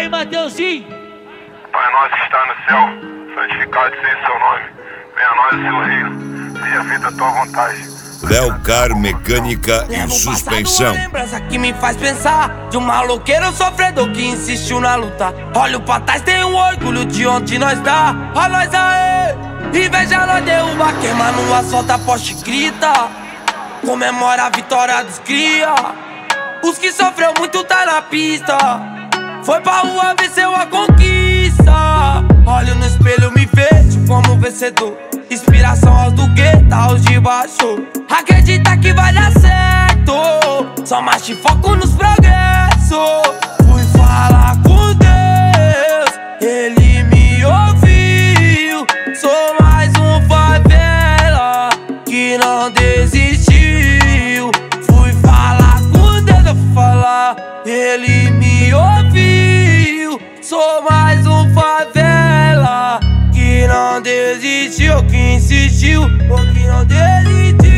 aí, Mateuzinho. Pai nosso que está no céu, santificado seja seu nome. Venha a nós o seu reino, seja feita a tua vontade. Leocar Mecânica e Suspensão. Lembrança que me faz pensar de um maloqueiro sofredor que insistiu na luta. Olho pra trás, tenho um orgulho de onde nós tá. Ó nós aê, inveja nós derruba, queima no asfalto, a poste grita. Comemora a vitória dos cria. Os que sofreu muito tá na pista. Foi pra rua, venceu a conquista. Olho no espelho, me vejo como vencedor. Inspiração aos do gueto, aos de baixo. Acredita que vai dar certo. Só marcha e foco nos progressos. Fui falar com Deus, Ele me ouviu. Sou mais um favela que não desistiu. Fui falar com Deus, eu fui falar, Ele me ouviu. Sou mais um favela que não desistiu, que insistiu, ou que não desistiu.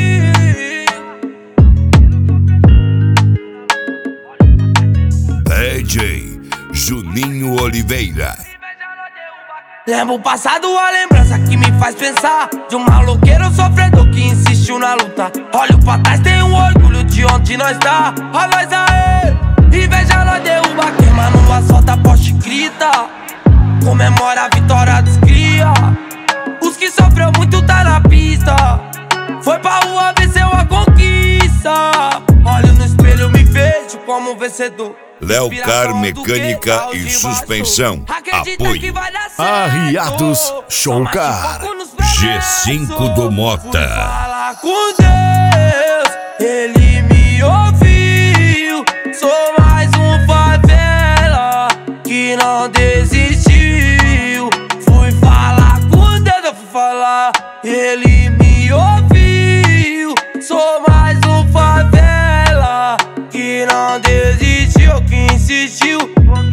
DJ Juninho Oliveira. Lembro o passado, a lembrança que me faz pensar de um maloqueiro sofredor que insistiu na luta. Olho pra trás, tenho um orgulho de onde nós tá. Ó nós aê, inveja nós derruba, queima no asfalto, a poste grita. Comemora a vitória dos cria. Os que sofreu muito tá na pista. Foi pra rua, venceu a conquista. Olho no espelho, me vejo como vencedor. Leocar Mecânica e Suspensão. Apoio Arriados Showcar. G5 do Mota. Falar com Deus, Ele me ouviu. Sou mais um favela que não desistiu. Fui falar com Deus, eu fui falar, Ele me ouviu. Sou mais um favela que não desistiu, que insistiu.